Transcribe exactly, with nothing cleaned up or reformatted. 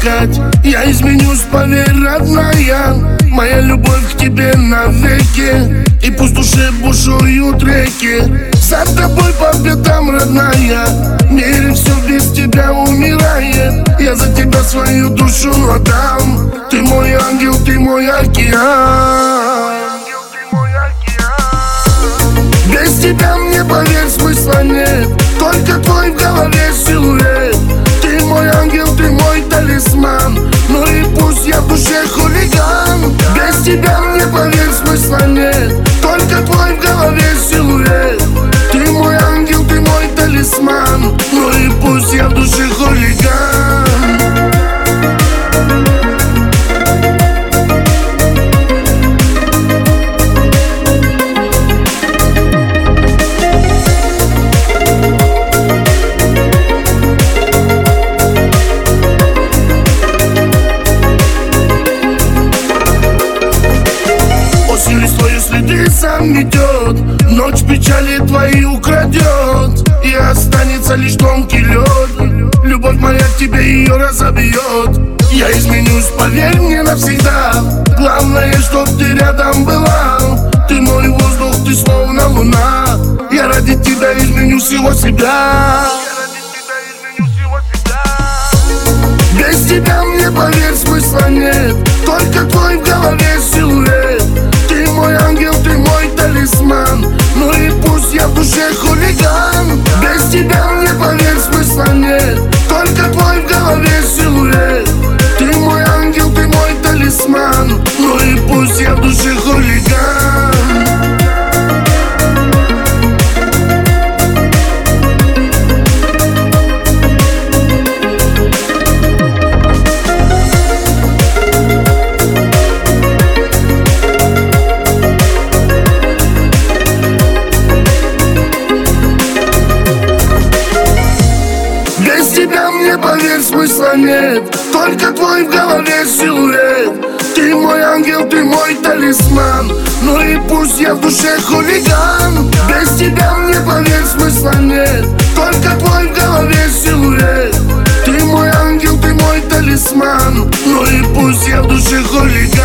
плакать. Я изменюсь, поверь, родная, моя любовь к тебе навеки. И пусть в душе бушуют реки, за тобой по пятам, родная. В мире все без тебя умирает, я за тебя свою душу отдам. Ты мой ангел, ты мой океан. Без тебя мне, поверь, смысла нет, только твой в голове силуэт. Ты мой ангел, ты мой талисман, ну и пусть я в душе хулиган. Без тебя мне, поверь, смысла нет, только твой в голове силуэт. Ты мой ангел, ты мой талисман, ну и пусть я в душе хулиган. Сам метет, ночь печали твои украдет, и останется лишь тонкий лед. Любовь моя к тебе ее разобьет. Я изменюсь, поверь мне, навсегда. Главное, чтоб ты рядом была. Ты мой воздух, ты словно луна. Я ради тебя изменю всего себя. Без тебя мне, поверь, смысла нет, только твой в голове силуэт. Ты мой ангел, ты мой талисман, ну и пусть я в душе хулиган. Без тебя мне, поверь, смысла нет, только твой в голове силуэт. Ты мой ангел, ты мой талисман, ну и пусть я в душе хулиган. Без тебя мне, поверь, смысла нет, только твой в голове силуэт. Ты мой ангел, ты мой талисман, ну и пусть я в душе хулиган. Без тебя мне, поверь, смысла нет, только твой в голове силуэт. Ты мой ангел, ты мой талисман, ну и пусть я в душе хулиган.